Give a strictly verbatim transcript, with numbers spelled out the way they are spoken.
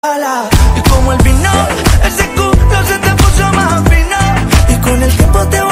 Y como el vino, ese culo se te puso más fino. Y con el tiempo te